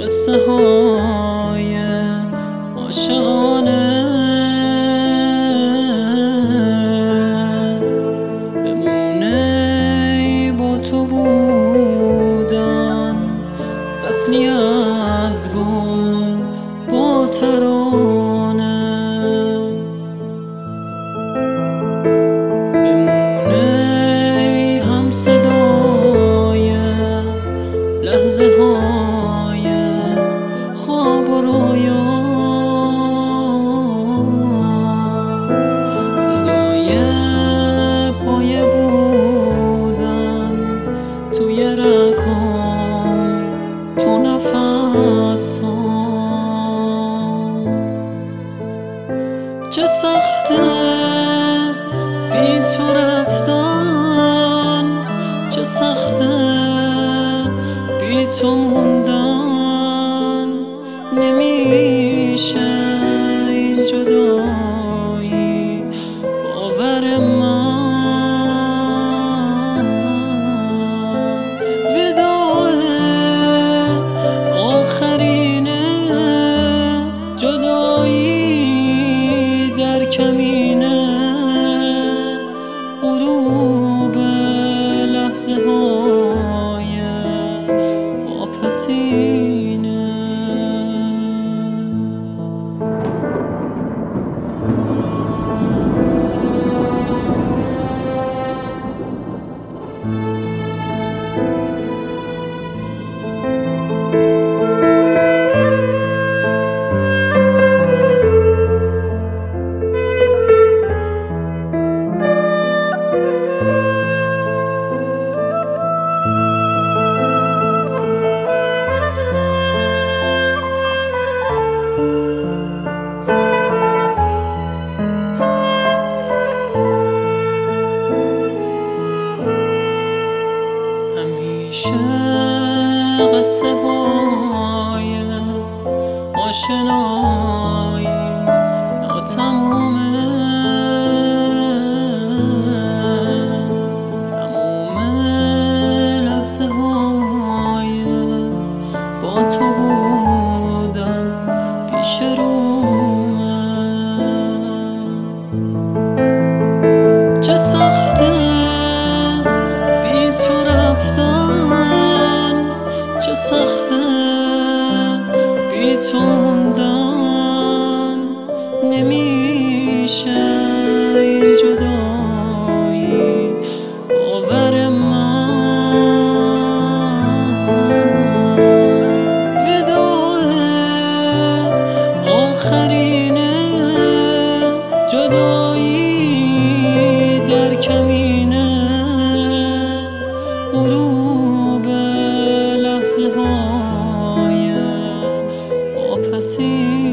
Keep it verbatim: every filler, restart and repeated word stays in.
قصه های عاشقانه بمونه ای با تو بودن، فصلی از گل با ترانه بمونه ای هم صدای لحظه های خواب و رویا، صدای پایه بودن توی رگام، تو نفسام. چه سخته بی تو رفتن، چه سخته بی تو موندن، نمیشه این جدایی باور من. وداع آخرینه جدایی در کمینه، غروب لحظه های واپسینه. قصه های آشنایی ناتمومه، تموم لحظه های با تو بودن پیش رومه. چه سخته بی تو رفتن، چه سخته بی تو موندن، نمیشه این جدایی باور من. وداع آخرینه جدایی در کمینه، غروب لحظه های واپسینه.